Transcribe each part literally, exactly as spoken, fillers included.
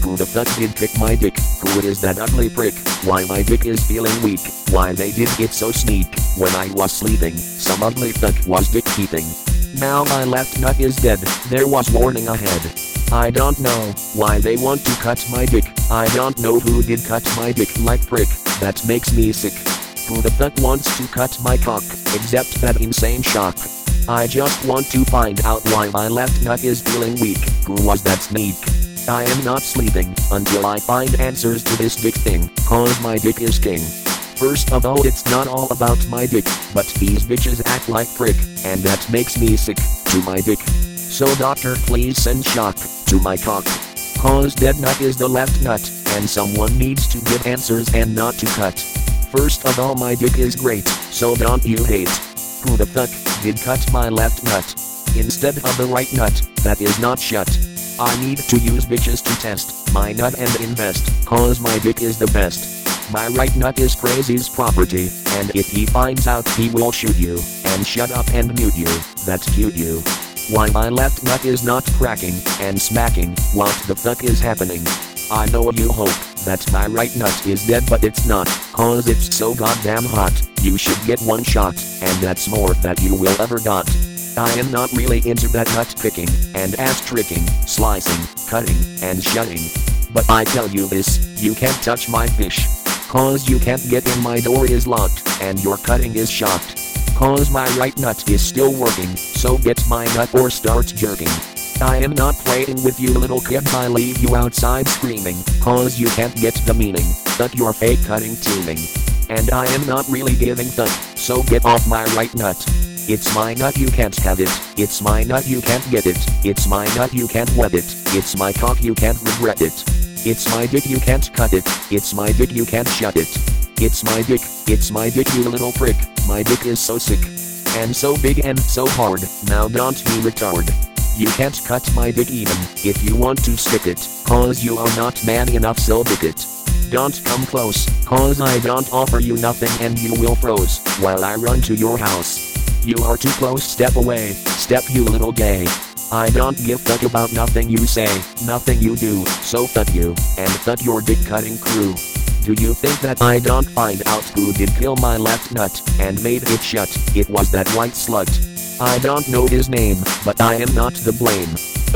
Who the fuck did pick my dick? Who is that ugly prick? Why my dick is feeling weak? Why they did get so sneak? When I was sleeping, some ugly fuck was dick keeping. Now my left nut is dead, there was warning ahead. I don't know why they want to cut my dick. I don't know who did cut my dick like prick, that makes me sick. Who the fuck wants to cut my cock, except that insane shock? I just want to find out why my left nut is feeling weak. Who was that sneak? I am not sleeping until I find answers to this dick thing, cause my dick is king. First of all, it's not all about my dick, but these bitches act like prick, and that makes me sick to my dick. So doctor, please send shock to my cock, cause dead nut is the left nut, and someone needs to give answers and not to cut. First of all, my dick is great, so don't you hate. Who the fuck did cut my left nut instead of the right nut that is not shut? I need to use bitches to test my nut and invest, cause my dick is the best. My right nut is crazy's property, and if he finds out he will shoot you, and shut up and mute you, that's cute you. Why my left nut is not cracking and smacking, what the fuck is happening? I know you hope that my right nut is dead, but it's not, cause it's so goddamn hot. You should get one shot, and that's more that you will ever got. I am not really into that nut picking, and ass tricking, slicing, cutting, and shutting. But I tell you this, you can't touch my fish, cause you can't get in, my door is locked, and your cutting is shocked. Cause my right nut is still working, so get my nut or start jerking. I am not playing with you little kid, I leave you outside screaming, cause you can't get the meaning, that you're fake cutting teaming. And I am not really giving fuck, so get off my right nut. It's my nut, you can't have it. It's my nut, you can't get it. It's my nut, you can't wet it. It's my cock, you can't regret it. It's my dick, you can't cut it. It's my dick, you can't shut it. It's my dick, it's my dick, you little prick. My dick is so sick, and so big and so hard, now don't be retard. You can't cut my dick even if you want to stick it, cause you are not man enough, so dick it. Don't come close, cause I don't offer you nothing and you will froze while I run to your house. You are too close, step away, step you little gay. I don't give fuck about nothing you say, nothing you do, so fuck you, and fuck your dick cutting crew. Do you think that I don't find out who did kill my left nut and made it shut? It was that white slut. I don't know his name, but I am not to blame.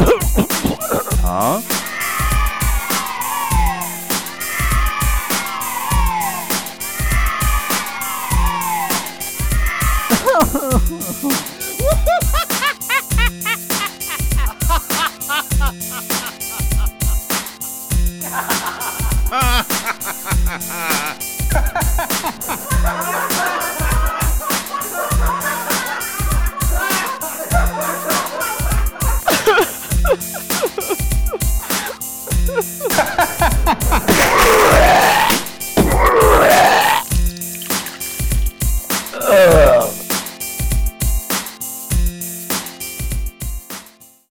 Huh? Ha ha ha ha ha!